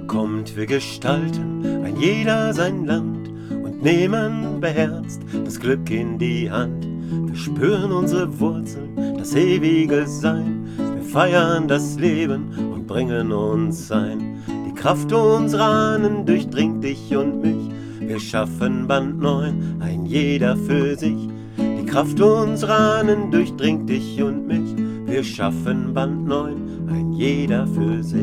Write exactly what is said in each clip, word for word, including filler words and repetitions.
Kommt, wir gestalten ein jeder sein Land und nehmen beherzt das Glück in die Hand. Wir spüren unsere Wurzeln, das ewige Sein. Wir feiern das Leben und bringen uns ein. Die Kraft unserer Ahnen durchdringt dich und mich. Wir schaffen Band neun, ein jeder für sich. Die Kraft unserer Ahnen durchdringt dich und mich. Wir schaffen Band neun, ein jeder für sich.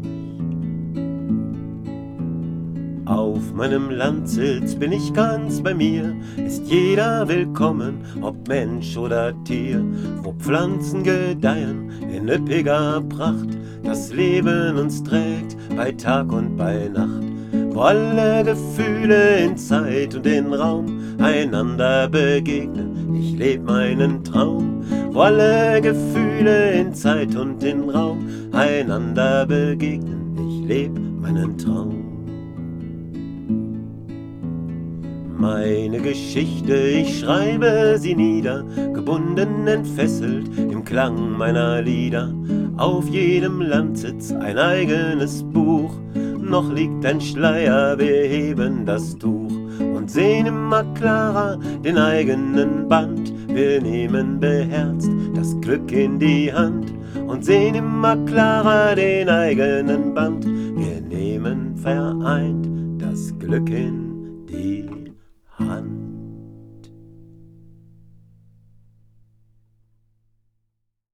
Auf meinem Landsitz bin ich ganz bei mir, ist jeder willkommen, ob Mensch oder Tier, wo Pflanzen gedeihen in üppiger Pracht, das Leben uns trägt bei Tag und bei Nacht, wo alle Gefühle in Zeit und in Raum einander begegnen. Ich leb meinen Traum, wo alle Gefühle in Zeit und in Raum einander begegnen. Ich leb meinen Traum. Meine Geschichte, ich schreibe sie nieder, gebunden, entfesselt im Klang meiner Lieder. Auf jedem Landsitz ein eigenes Buch, noch liegt ein Schleier, wir heben das Tuch und sehen immer klarer den eigenen Band. Wir nehmen beherzt das Glück in die Hand und sehen immer klarer den eigenen Band. Wir nehmen vereint das Glück in die Hand.